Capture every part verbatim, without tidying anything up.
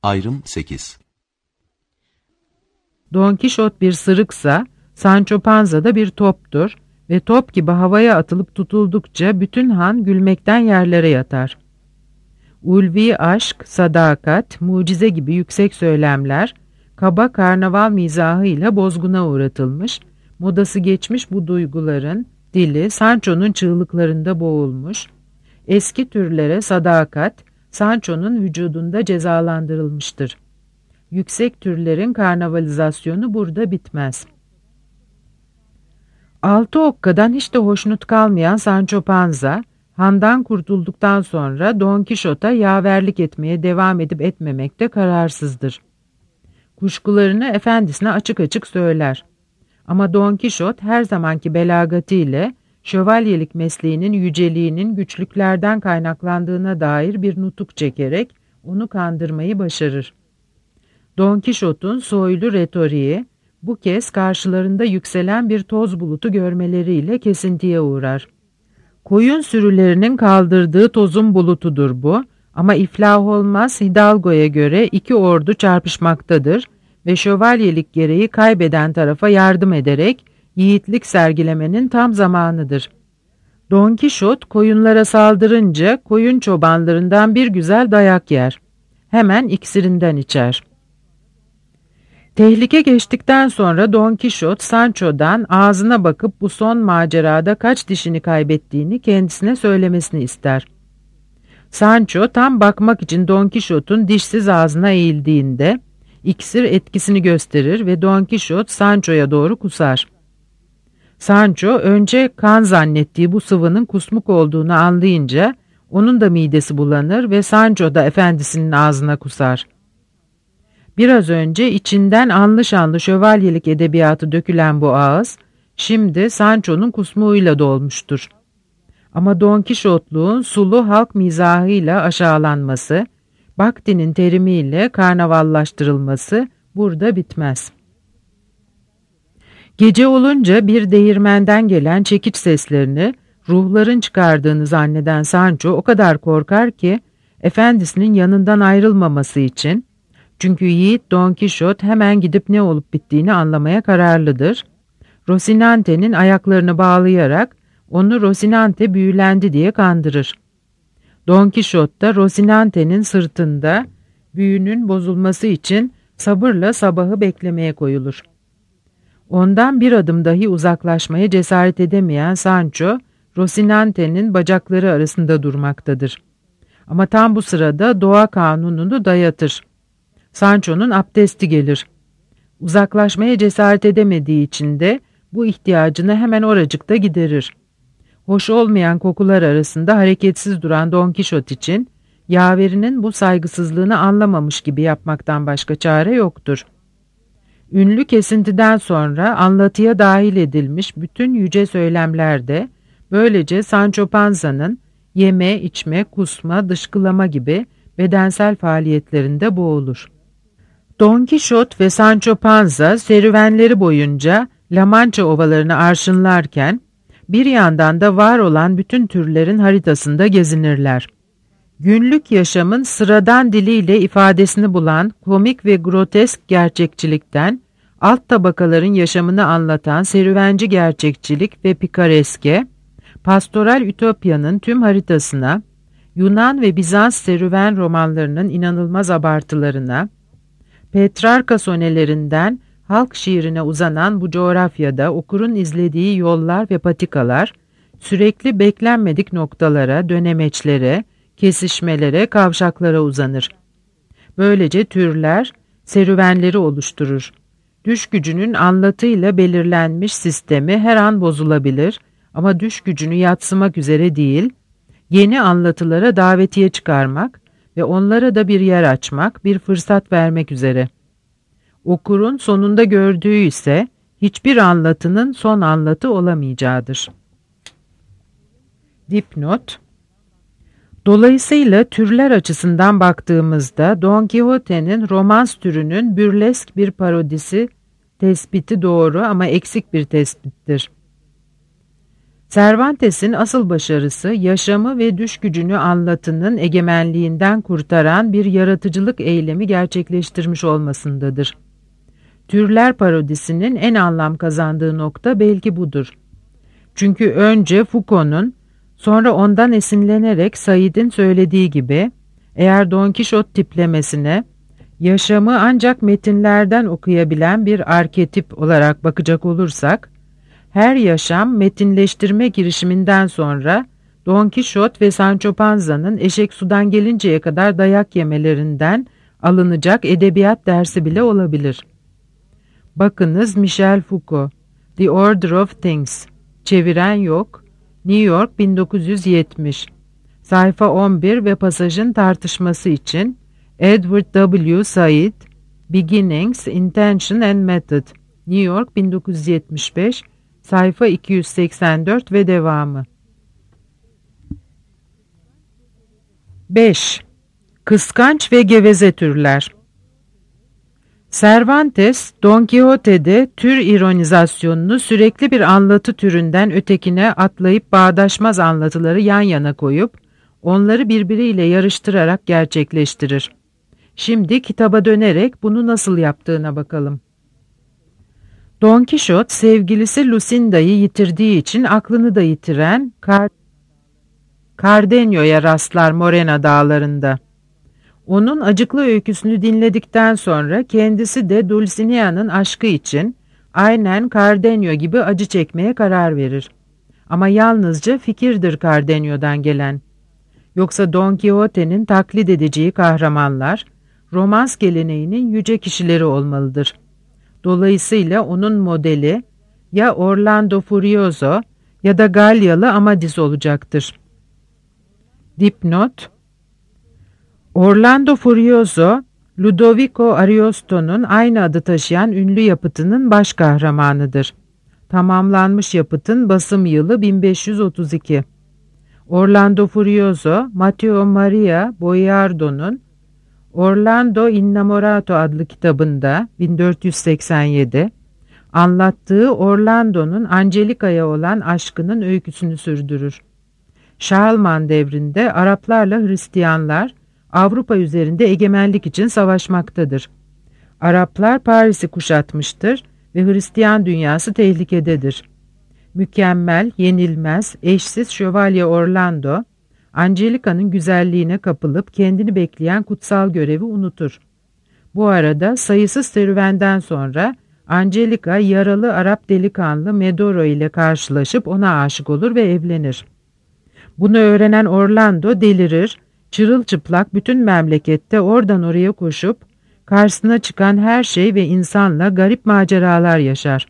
Ayrım sekiz. Don Kişot bir sırıksa, Sancho Panza da bir toptur ve top gibi havaya atılıp tutuldukça bütün han gülmekten yerlere yatar. Ulvi aşk, sadakat, mucize gibi yüksek söylemler, kaba karnaval mizahıyla bozguna uğratılmış, modası geçmiş bu duyguların dili Sancho'nun çığlıklarında boğulmuş, eski türlere sadakat, Sancho'nun vücudunda cezalandırılmıştır. Yüksek türlerin karnavalizasyonu burada bitmez. Altı okkadan hiç de hoşnut kalmayan Sancho Panza, handan kurtulduktan sonra Don Kişot'a yaverlik etmeye devam edip etmemekte kararsızdır. Kuşkularını efendisine açık açık söyler. Ama Don Kişot her zamanki belagatiyle şövalyelik mesleğinin yüceliğinin güçlüklerden kaynaklandığına dair bir nutuk çekerek onu kandırmayı başarır. Don Kişot'un soylu retoriği bu kez karşılarında yükselen bir toz bulutu görmeleriyle kesintiye uğrar. Koyun sürülerinin kaldırdığı tozun bulutudur bu ama iflah olmaz Hidalgo'ya göre iki ordu çarpışmaktadır ve şövalyelik gereği kaybeden tarafa yardım ederek yiğitlik sergilemenin tam zamanıdır. Don Kişot koyunlara saldırınca koyun çobanlarından bir güzel dayak yer. Hemen iksirinden içer. Tehlike geçtikten sonra Don Kişot Sancho'dan ağzına bakıp bu son macerada kaç dişini kaybettiğini kendisine söylemesini ister. Sancho tam bakmak için Don Kişot'un dişsiz ağzına eğildiğinde iksir etkisini gösterir ve Don Kişot Sancho'ya doğru kusar. Sancho önce kan zannettiği bu sıvının kusmuk olduğunu anlayınca onun da midesi bulanır ve Sancho da efendisinin ağzına kusar. Biraz önce içinden anlı şanlı şövalyelik edebiyatı dökülen bu ağız, şimdi Sancho'nun kusmuğuyla dolmuştur. Ama Don Kişotluğun sulu halk mizahıyla aşağılanması, Bakti'nin terimiyle karnavallaştırılması burada bitmez. Gece olunca bir değirmenden gelen çekiç seslerini ruhların çıkardığını zanneden Sancho o kadar korkar ki, efendisinin yanından ayrılmaması için, çünkü yiğit Don Kişot hemen gidip ne olup bittiğini anlamaya kararlıdır. Rosinante'nin ayaklarını bağlayarak onu Rosinante büyülendi diye kandırır. Don Kişot da Rosinante'nin sırtında büyünün bozulması için sabırla sabahı beklemeye koyulur. Ondan bir adım dahi uzaklaşmaya cesaret edemeyen Sancho, Rosinante'nin bacakları arasında durmaktadır. Ama tam bu sırada doğa kanununu dayatır. Sancho'nun abdesti gelir. Uzaklaşmaya cesaret edemediği için de bu ihtiyacını hemen oracıkta giderir. Hoş olmayan kokular arasında hareketsiz duran Don Kişot için yaverinin bu saygısızlığını anlamamış gibi yapmaktan başka çare yoktur. Ünlü kesintiden sonra anlatıya dahil edilmiş bütün yüce söylemlerde böylece Sancho Panza'nın yeme, içme, kusma, dışkılama gibi bedensel faaliyetlerinde boğulur. Don Kişot ve Sancho Panza serüvenleri boyunca La Mancha ovalarını arşınlarken bir yandan da var olan bütün türlerin haritasında gezinirler. Günlük yaşamın sıradan diliyle ifadesini bulan komik ve grotesk gerçekçilikten alt tabakaların yaşamını anlatan serüvenci gerçekçilik ve pikareske, pastoral ütopyanın tüm haritasına, Yunan ve Bizans serüven romanlarının inanılmaz abartılarına, Petrarka sonelerinden halk şiirine uzanan bu coğrafyada okurun izlediği yollar ve patikalar, sürekli beklenmedik noktalara, dönemeçlere, kesişmelere, kavşaklara uzanır. Böylece türler, serüvenleri oluşturur. Düş gücünün anlatıyla belirlenmiş sistemi her an bozulabilir ama düş gücünü yadsımak üzere değil, yeni anlatılara davetiye çıkarmak ve onlara da bir yer açmak, bir fırsat vermek üzere. Okurun sonunda gördüğü ise hiçbir anlatının son anlatı olamayacağıdır. Dipnot. Dolayısıyla türler açısından baktığımızda Don Quixote'nin romans türünün bürlesk bir parodisi tespiti doğru ama eksik bir tespittir. Cervantes'in asıl başarısı, yaşamı ve düş gücünü anlatının egemenliğinden kurtaran bir yaratıcılık eylemi gerçekleştirmiş olmasındadır. Türler parodisinin en anlam kazandığı nokta belki budur. Çünkü önce Foucault'un, sonra ondan esinlenerek Said'in söylediği gibi, eğer Don Kişot tiplemesine, yaşamı ancak metinlerden okuyabilen bir arketip olarak bakacak olursak, her yaşam metinleştirme girişiminden sonra Don Kişot ve Sancho Panza'nın eşek sudan gelinceye kadar dayak yemelerinden alınacak edebiyat dersi bile olabilir. Bakınız Michel Foucault, The Order of Things, çeviren yok, New York bin dokuz yüz yetmiş, sayfa on bir ve pasajın tartışması için Edward W. Said, Beginnings, Intention and Method, New York bin dokuz yüz yetmiş beş, sayfa iki yüz seksen dört ve devamı. beş. Kıskanç ve geveze türler. Cervantes, Don Quixote'de tür ironizasyonunu sürekli bir anlatı türünden ötekine atlayıp bağdaşmaz anlatıları yan yana koyup, onları birbiriyle yarıştırarak gerçekleştirir. Şimdi kitaba dönerek bunu nasıl yaptığına bakalım. Don Kişot, sevgilisi Lucinda'yı yitirdiği için aklını da yitiren Car Cardenio'ya rastlar Morena dağlarında. Onun acıklı öyküsünü dinledikten sonra kendisi de Dulcinea'nın aşkı için aynen Cardenio gibi acı çekmeye karar verir. Ama yalnızca fikirdir Cardenio'dan gelen. Yoksa Don Quixote'nin taklit edeceği kahramanlar, romans geleneğinin yüce kişileri olmalıdır. Dolayısıyla onun modeli ya Orlando Furioso ya da Galyalı Amadis olacaktır. Dipnot: Orlando Furioso, Ludovico Ariosto'nun aynı adı taşıyan ünlü yapıtının baş kahramanıdır. Tamamlanmış yapıtın basım yılı bin beş yüz otuz iki. Orlando Furioso, Matteo Maria Boiardo'nun Orlando Innamorato adlı kitabında bin dört yüz seksen yedi, anlattığı Orlando'nun Angelica'ya olan aşkının öyküsünü sürdürür. Şarlman devrinde Araplarla Hristiyanlar Avrupa üzerinde egemenlik için savaşmaktadır. Araplar Paris'i kuşatmıştır ve Hristiyan dünyası tehlikededir. Mükemmel, yenilmez, eşsiz şövalye Orlando, Angelica'nın güzelliğine kapılıp kendini bekleyen kutsal görevi unutur. Bu arada sayısız serüvenden sonra Angelica yaralı Arap delikanlı Medoro ile karşılaşıp ona aşık olur ve evlenir. Bunu öğrenen Orlando delirir, çırılçıplak bütün memlekette oradan oraya koşup karşısına çıkan her şey ve insanla garip maceralar yaşar.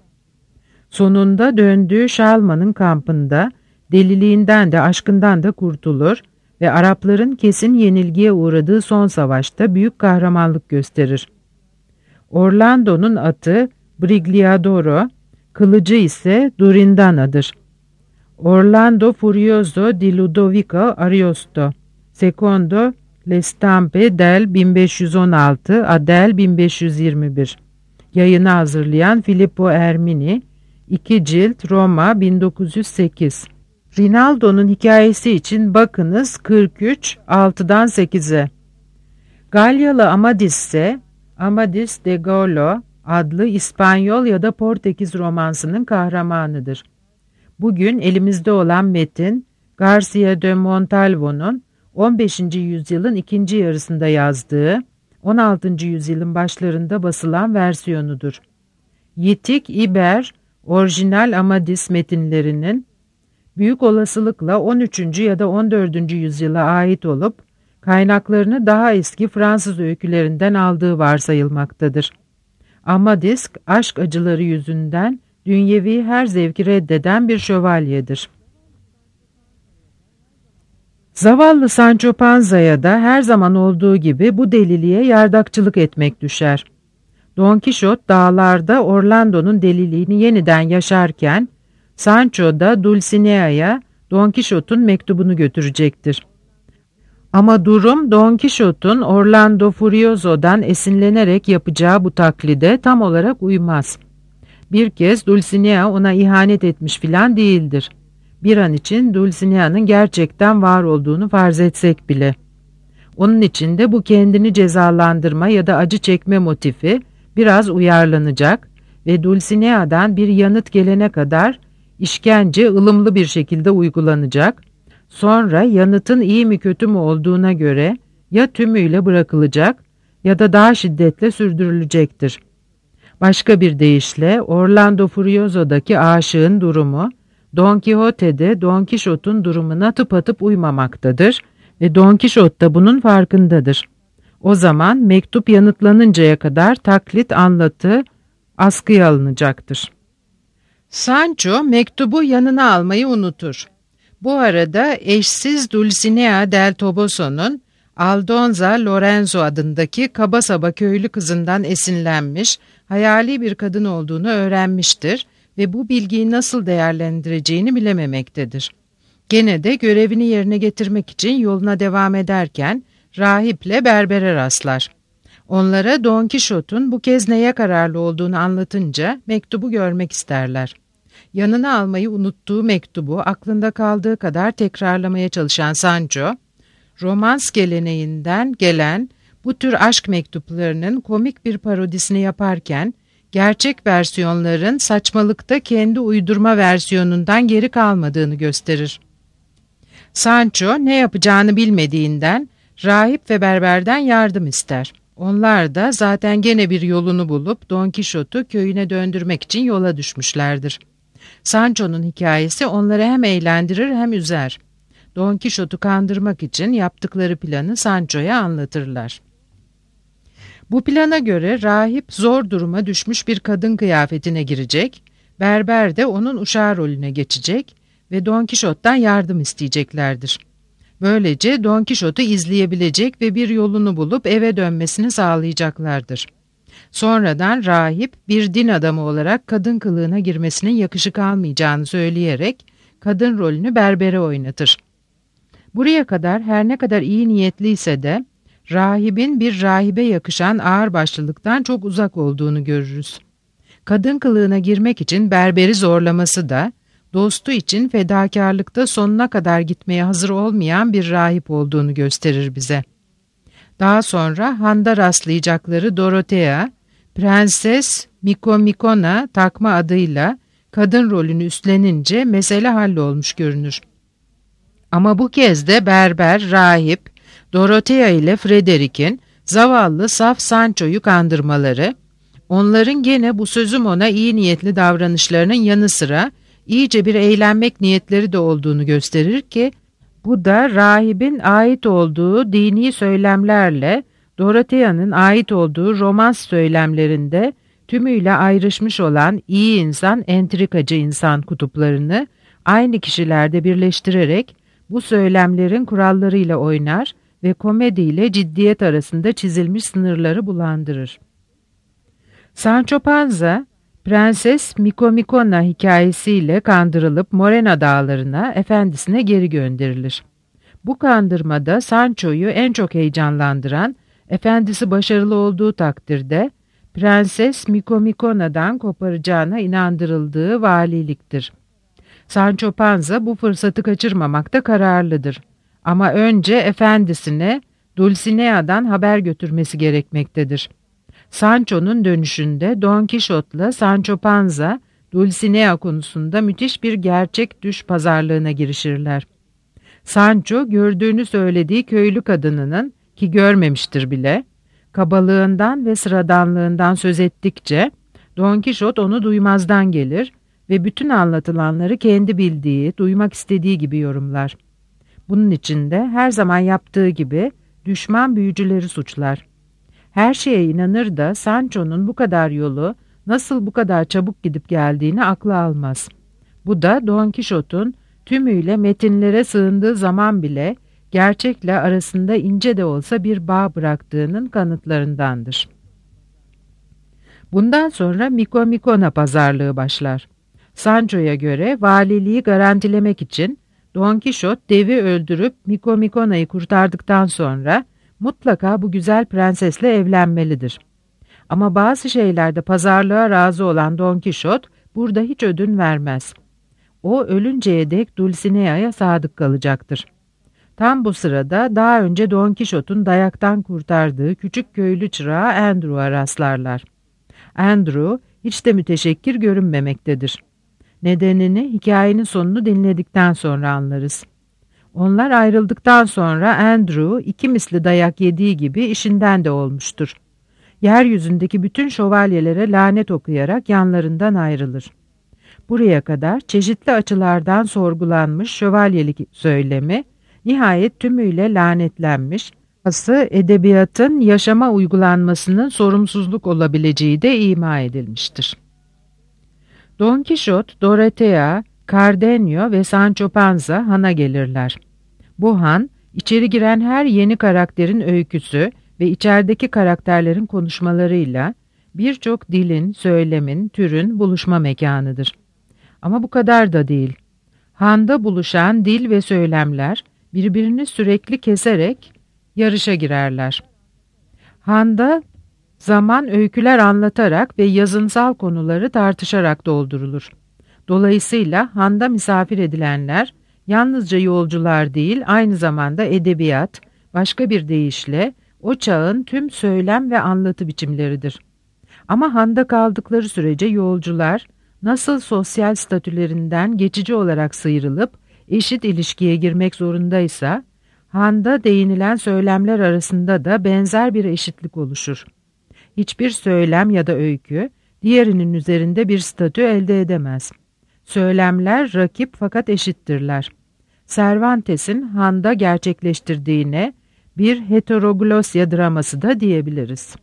Sonunda döndüğü Şalman'ın kampında deliliğinden de aşkından da kurtulur ve Arapların kesin yenilgiye uğradığı son savaşta büyük kahramanlık gösterir. Orlando'nun atı Brigliadoro, kılıcı ise Durindana'dır. Orlando Furioso di Ludovico Ariosto, Secondo Le Stampe del bin beş yüz on altı, Adel bin beş yüz yirmi bir. Yayını hazırlayan Filippo Ermini, iki cilt, Roma bin dokuz yüz sekiz. Rinaldo'nun hikayesi için bakınız kırk üç, altıdan sekize. Galyalı Amadis ise Amadis de Gaula adlı İspanyol ya da Portekiz romansının kahramanıdır. Bugün elimizde olan metin, Garcia de Montalvo'nun on beşinci yüzyılın ikinci yarısında yazdığı, on altıncı yüzyılın başlarında basılan versiyonudur. Yitik İber, orijinal Amadis metinlerinin büyük olasılıkla on üçüncü ya da on dördüncü yüzyıla ait olup, kaynaklarını daha eski Fransız öykülerinden aldığı varsayılmaktadır. Amadis, aşk acıları yüzünden dünyevi her zevki reddeden bir şövalyedir. Zavallı Sancho Panza'ya da her zaman olduğu gibi bu deliliğe yardakçılık etmek düşer. Don Kişot dağlarda Orlando'nun deliliğini yeniden yaşarken, Sancho da Dulcinea'ya Don Kişot'un mektubunu götürecektir. Ama durum Don Kişot'un Orlando Furioso'dan esinlenerek yapacağı bu taklide tam olarak uymaz. Bir kez Dulcinea ona ihanet etmiş filan değildir. Bir an için Dulcinea'nın gerçekten var olduğunu farz etsek bile. Onun için de bu kendini cezalandırma ya da acı çekme motifi biraz uyarlanacak ve Dulcinea'dan bir yanıt gelene kadar işkence ılımlı bir şekilde uygulanacak. Sonra yanıtın iyi mi kötü mü olduğuna göre ya tümüyle bırakılacak ya da daha şiddetle sürdürülecektir. Başka bir deyişle Orlando Furioso'daki aşığın durumu Don Quixote'de Don Quixote'un durumuna tıpatıp uymamaktadır ve Don Quixote da bunun farkındadır. O zaman mektup yanıtlanıncaya kadar taklit anlatı askıya alınacaktır. Sancho mektubu yanına almayı unutur. Bu arada eşsiz Dulcinea del Toboso'nun Aldonza Lorenzo adındaki kaba saba köylü kızından esinlenmiş, hayali bir kadın olduğunu öğrenmiştir ve bu bilgiyi nasıl değerlendireceğini bilememektedir. Gene de görevini yerine getirmek için yoluna devam ederken rahiple berbere rastlar. Onlara Don Quixote'un bu kez neye kararlı olduğunu anlatınca mektubu görmek isterler. Yanına almayı unuttuğu mektubu aklında kaldığı kadar tekrarlamaya çalışan Sancho, romans geleneğinden gelen bu tür aşk mektuplarının komik bir parodisini yaparken, gerçek versiyonların saçmalıkta kendi uydurma versiyonundan geri kalmadığını gösterir. Sancho ne yapacağını bilmediğinden rahip ve berberden yardım ister. Onlar da zaten gene bir yolunu bulup Don Quixote'u köyüne döndürmek için yola düşmüşlerdir. Sancho'nun hikayesi onları hem eğlendirir hem üzer. Don Quixote'u kandırmak için yaptıkları planı Sancho'ya anlatırlar. Bu plana göre rahip zor duruma düşmüş bir kadın kıyafetine girecek, berber de onun uşağı rolüne geçecek ve Don Quixote'dan yardım isteyeceklerdir. Böylece Don Quixote'u izleyebilecek ve bir yolunu bulup eve dönmesini sağlayacaklardır. Sonradan rahip bir din adamı olarak kadın kılığına girmesinin yakışık almayacağını söyleyerek kadın rolünü berbere oynatır. Buraya kadar her ne kadar iyi niyetliyse de rahibin bir rahibe yakışan ağırbaşlılıktan çok uzak olduğunu görürüz. Kadın kılığına girmek için berberi zorlaması da dostu için fedakarlıkta sonuna kadar gitmeye hazır olmayan bir rahip olduğunu gösterir bize. Daha sonra Han'da rastlayacakları Dorothea, Prenses Micomicona takma adıyla kadın rolünü üstlenince mesele hallolmuş görünür. Ama bu kez de berber, rahip, Dorothea ile Frederick'in zavallı saf Sancho'yu kandırmaları, onların gene bu sözüm ona iyi niyetli davranışlarının yanı sıra iyice bir eğlenmek niyetleri de olduğunu gösterir ki, bu da rahibin ait olduğu dini söylemlerle Dorothea'nın ait olduğu romans söylemlerinde tümüyle ayrışmış olan iyi insan, entrikacı insan kutuplarını aynı kişilerde birleştirerek bu söylemlerin kurallarıyla oynar ve komediyle ciddiyet arasında çizilmiş sınırları bulandırır. Sancho Panza, Prenses Micomicona hikayesiyle kandırılıp Morena dağlarına efendisine geri gönderilir. Bu kandırmada Sancho'yu en çok heyecanlandıran, efendisi başarılı olduğu takdirde Prenses Micomicona'dan koparacağına inandırıldığı valiliktir. Sancho Panza bu fırsatı kaçırmamakta kararlıdır. Ama önce efendisine Dulcinea'dan haber götürmesi gerekmektedir. Sancho'nun dönüşünde Don Quixote'la Sancho Panza, Dulcinea konusunda müthiş bir gerçek düş pazarlığına girişirler. Sancho gördüğünü söylediği köylü kadınının, ki görmemiştir bile, kabalığından ve sıradanlığından söz ettikçe Don Quixote onu duymazdan gelir ve bütün anlatılanları kendi bildiği, duymak istediği gibi yorumlar. Bunun için de her zaman yaptığı gibi düşman büyücüleri suçlar. Her şeye inanır da Sancho'nun bu kadar yolu nasıl bu kadar çabuk gidip geldiğini akla almaz. Bu da Don Quixote'un tümüyle metinlere sığındığı zaman bile gerçekle arasında ince de olsa bir bağ bıraktığının kanıtlarındandır. Bundan sonra Micomicona pazarlığı başlar. Sancho'ya göre valiliği garantilemek için Don Quixote devi öldürüp Micomicona'yı kurtardıktan sonra mutlaka bu güzel prensesle evlenmelidir. Ama bazı şeylerde pazarlığa razı olan Don Quixote burada hiç ödün vermez. O ölünceye dek Dulcinea'ya sadık kalacaktır. Tam bu sırada daha önce Don Kişot'un dayaktan kurtardığı küçük köylü çırağı Andrew'a rastlarlar. Andrew hiç de müteşekkir görünmemektedir. Nedenini hikayenin sonunu dinledikten sonra anlarız. Onlar ayrıldıktan sonra Andrew iki misli dayak yediği gibi işinden de olmuştur. Yeryüzündeki bütün şövalyelere lanet okuyarak yanlarından ayrılır. Buraya kadar çeşitli açılardan sorgulanmış şövalyelik söylemi, nihayet tümüyle lanetlenmiş, ası edebiyatın yaşama uygulanmasının sorumsuzluk olabileceği de ima edilmiştir. Don Kişot, Dorothea, Cardenio ve Sancho Panza Han'a gelirler. Bu Han, içeri giren her yeni karakterin öyküsü ve içerideki karakterlerin konuşmalarıyla birçok dilin, söylemin, türün buluşma mekanıdır. Ama bu kadar da değil. Han'da buluşan dil ve söylemler birbirini sürekli keserek yarışa girerler. Han'da zaman öyküler anlatarak ve yazınsal konuları tartışarak doldurulur. Dolayısıyla Han'da misafir edilenler yalnızca yolcular değil, aynı zamanda edebiyat, başka bir deyişle o çağın tüm söylem ve anlatı biçimleridir. Ama Han'da kaldıkları sürece yolcular nasıl sosyal statülerinden geçici olarak sıyrılıp eşit ilişkiye girmek zorundaysa, Han'da değinilen söylemler arasında da benzer bir eşitlik oluşur. Hiçbir söylem ya da öykü diğerinin üzerinde bir statü elde edemez. Söylemler rakip fakat eşittirler. Cervantes'in Han'da gerçekleştirdiğine bir heteroglosya draması da diyebiliriz.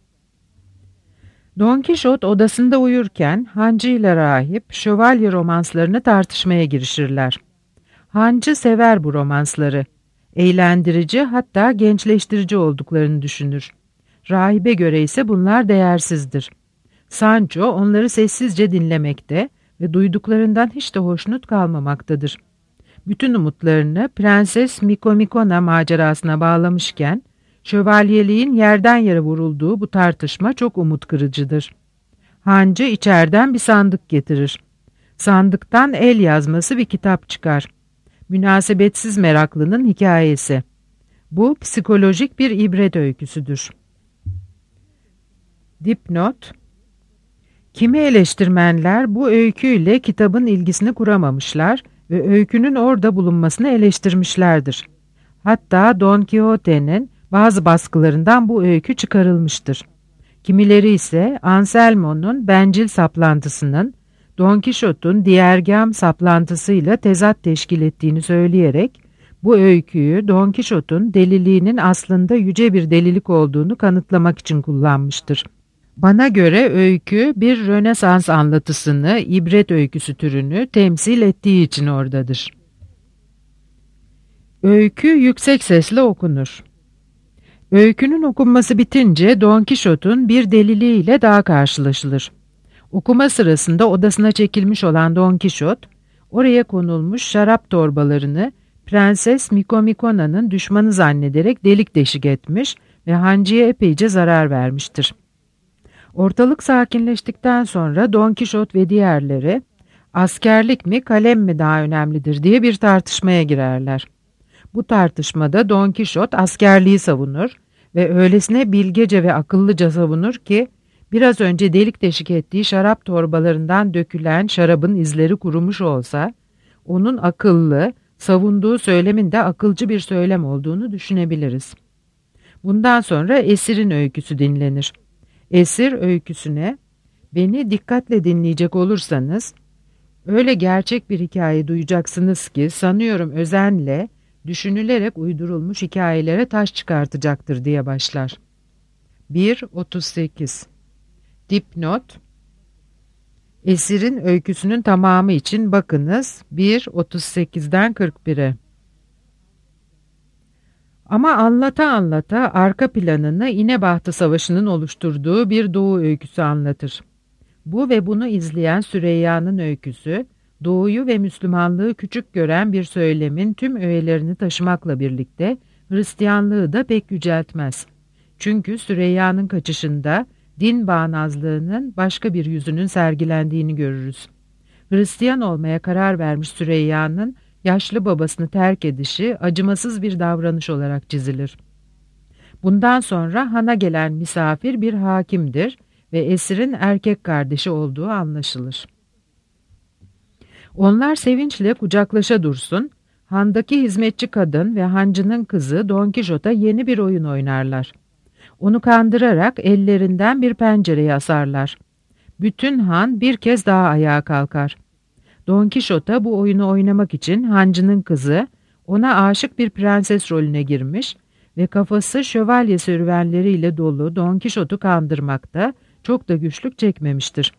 Don Kişot odasında uyurken Hancı ile rahip şövalye romanslarını tartışmaya girişirler. Hancı sever bu romansları. Eğlendirici, hatta gençleştirici olduklarını düşünür. Rahibe göre ise bunlar değersizdir. Sancho onları sessizce dinlemekte ve duyduklarından hiç de hoşnut kalmamaktadır. Bütün umutlarını Prenses Mikomikona macerasına bağlamışken, şövalyeliğin yerden yere vurulduğu bu tartışma çok umut kırıcıdır. Hancı içeriden bir sandık getirir. Sandıktan el yazması bir kitap çıkar. Münasebetsiz meraklının hikayesi. Bu psikolojik bir ibret öyküsüdür. Dipnot: kimi eleştirmenler bu öyküyle kitabın ilgisini kuramamışlar ve öykünün orada bulunmasını eleştirmişlerdir. Hatta Don Quixote'nin bazı baskılarından bu öykü çıkarılmıştır. Kimileri ise Anselmo'nun bencil saplantısının Don Kişot'un diğergam saplantısıyla tezat teşkil ettiğini söyleyerek bu öyküyü Don Kişot'un deliliğinin aslında yüce bir delilik olduğunu kanıtlamak için kullanmıştır. Bana göre öykü bir Rönesans anlatısını, ibret öyküsü türünü temsil ettiği için oradadır. Öykü yüksek sesle okunur. Öykünün okunması bitince Don Kişot'un bir deliliğiyle daha karşılaşılır. Okuma sırasında odasına çekilmiş olan Don Kişot, oraya konulmuş şarap torbalarını Prenses Mikomikona'nın düşmanı zannederek delik deşik etmiş ve hancıya epeyce zarar vermiştir. Ortalık sakinleştikten sonra Don Kişot ve diğerleri askerlik mi kalem mi daha önemlidir diye bir tartışmaya girerler. Bu tartışmada Don Kişot askerliği savunur ve öylesine bilgece ve akıllıca savunur ki biraz önce delik deşik ettiği şarap torbalarından dökülen şarabın izleri kurumuş olsa onun akıllı, savunduğu söylemin de akılcı bir söylem olduğunu düşünebiliriz. Bundan sonra Esir'in öyküsü dinlenir. Esir öyküsüne beni dikkatle dinleyecek olursanız öyle gerçek bir hikaye duyacaksınız ki sanıyorum özenle düşünülerek uydurulmuş hikayelere taş çıkartacaktır diye başlar. bir otuz sekiz Dipnot: Esir'in öyküsünün tamamı için bakınız bir otuz sekizden kırk bire. Ama anlata anlata arka planını İnebahtı Savaşı'nın oluşturduğu bir Doğu öyküsü anlatır. Bu ve bunu izleyen Süreyya'nın öyküsü, Doğu'yu ve Müslümanlığı küçük gören bir söylemin tüm öğelerini taşımakla birlikte Hristiyanlığı da pek yüceltmez. Çünkü Süreyya'nın kaçışında din bağnazlığının başka bir yüzünün sergilendiğini görürüz. Hristiyan olmaya karar vermiş Süreyya'nın yaşlı babasını terk edişi acımasız bir davranış olarak çizilir. Bundan sonra hana gelen misafir bir hakimdir ve esirin erkek kardeşi olduğu anlaşılır. Onlar sevinçle kucaklaşa dursun, handaki hizmetçi kadın ve hancının kızı Don Kişot'a yeni bir oyun oynarlar. Onu kandırarak ellerinden bir pencereyi asarlar. Bütün han bir kez daha ayağa kalkar. Don Kişot'a bu oyunu oynamak için hancının kızı ona aşık bir prenses rolüne girmiş ve kafası şövalye serüvenleriyle dolu Don Kişot'u kandırmakta çok da güçlük çekmemiştir.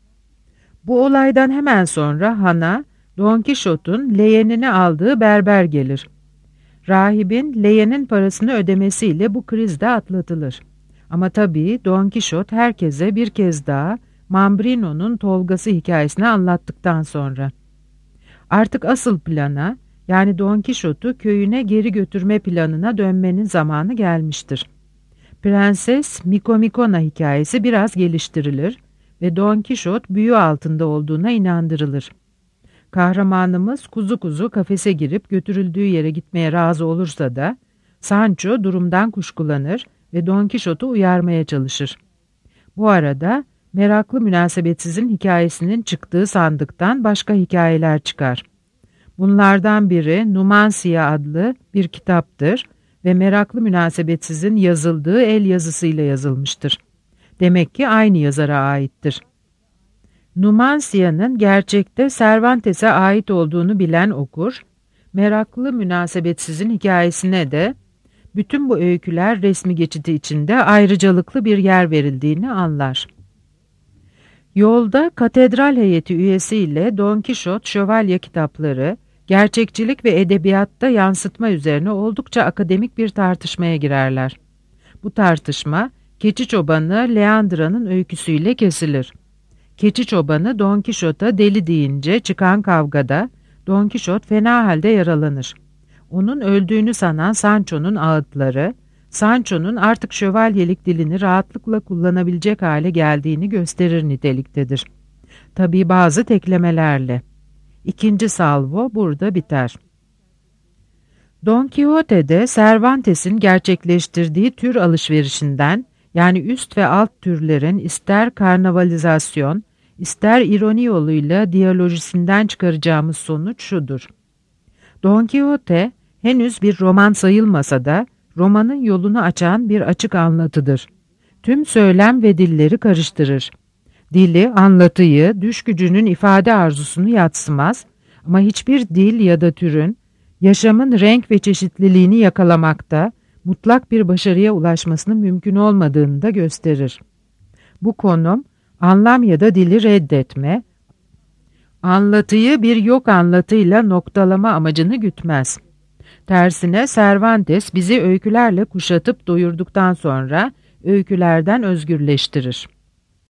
Bu olaydan hemen sonra hana Don Kişot'un leğenini aldığı berber gelir. Rahibin leğenin parasını ödemesiyle bu kriz de atlatılır. Ama tabii Don Kişot herkese bir kez daha Mambrino'nun Tolgası hikayesini anlattıktan sonra. Artık asıl plana, yani Don Kişot'u köyüne geri götürme planına dönmenin zamanı gelmiştir. Prenses Mikomikona hikayesi biraz geliştirilir ve Don Kişot büyü altında olduğuna inandırılır. Kahramanımız kuzu kuzu kafese girip götürüldüğü yere gitmeye razı olursa da Sancho durumdan kuşkulanır ve Don Kişot'u uyarmaya çalışır. Bu arada meraklı münasebetsizin hikayesinin çıktığı sandıktan başka hikayeler çıkar. Bunlardan biri Numancia adlı bir kitaptır ve meraklı münasebetsizin yazıldığı el yazısıyla yazılmıştır. Demek ki aynı yazara aittir. Numancia'nın gerçekte Cervantes'e ait olduğunu bilen okur, meraklı münasebetsizin hikayesine de bütün bu öyküler resmi geçidi içinde ayrıcalıklı bir yer verildiğini anlar. Yolda katedral heyeti üyesiyle Don Kişot şövalye kitapları, gerçekçilik ve edebiyatta yansıtma üzerine oldukça akademik bir tartışmaya girerler. Bu tartışma keçi çobanı Leandra'nın öyküsüyle kesilir. Keçi çobanı Don Kişot'a deli deyince çıkan kavgada Don Kişot fena halde yaralanır. Onun öldüğünü sanan Sancho'nun ağıtları, Sancho'nun artık şövalyelik dilini rahatlıkla kullanabilecek hale geldiğini gösterir niteliktedir. Tabii bazı teklemelerle. İkinci salvo burada biter. Don Quixote'de Cervantes'in gerçekleştirdiği tür alışverişinden, yani üst ve alt türlerin ister karnavalizasyon, ister ironi yoluyla diyalojisinden çıkaracağımız sonuç şudur. Don Quixote henüz bir roman sayılmasa da romanın yolunu açan bir açık anlatıdır. Tüm söylem ve dilleri karıştırır. Dili, anlatıyı, düş gücünün ifade arzusunu yadsımaz ama hiçbir dil ya da türün yaşamın renk ve çeşitliliğini yakalamakta mutlak bir başarıya ulaşmasının mümkün olmadığını da gösterir. Bu konum anlam ya da dili reddetme, anlatıyı bir yok anlatıyla noktalama amacını gütmez. Tersine Cervantes bizi öykülerle kuşatıp doyurduktan sonra öykülerden özgürleştirir.